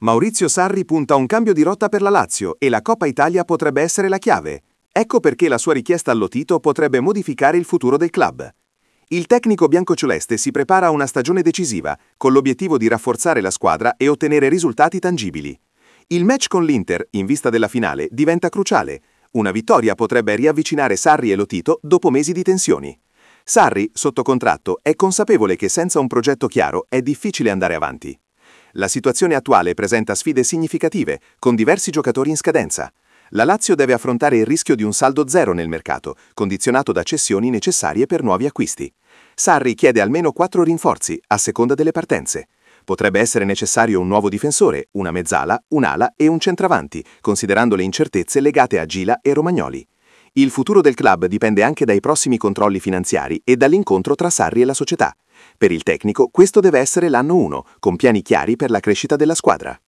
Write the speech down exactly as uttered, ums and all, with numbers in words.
Maurizio Sarri punta a un cambio di rotta per la Lazio e la Coppa Italia potrebbe essere la chiave. Ecco perché la sua richiesta allo Tito potrebbe modificare il futuro del club. Il tecnico biancoceleste si prepara a una stagione decisiva, con l'obiettivo di rafforzare la squadra e ottenere risultati tangibili. Il match con l'Inter, in vista della finale, diventa cruciale. Una vittoria potrebbe riavvicinare Sarri e lo Tito dopo mesi di tensioni. Sarri, sotto contratto, è consapevole che senza un progetto chiaro è difficile andare avanti. La situazione attuale presenta sfide significative, con diversi giocatori in scadenza. La Lazio deve affrontare il rischio di un saldo zero nel mercato, condizionato da cessioni necessarie per nuovi acquisti. Sarri chiede almeno quattro rinforzi, a seconda delle partenze. Potrebbe essere necessario un nuovo difensore, una mezzala, un'ala e un centravanti, considerando le incertezze legate a Gila e Romagnoli. Il futuro del club dipende anche dai prossimi controlli finanziari e dall'incontro tra Sarri e la società. Per il tecnico questo deve essere l'anno uno, con piani chiari per la crescita della squadra.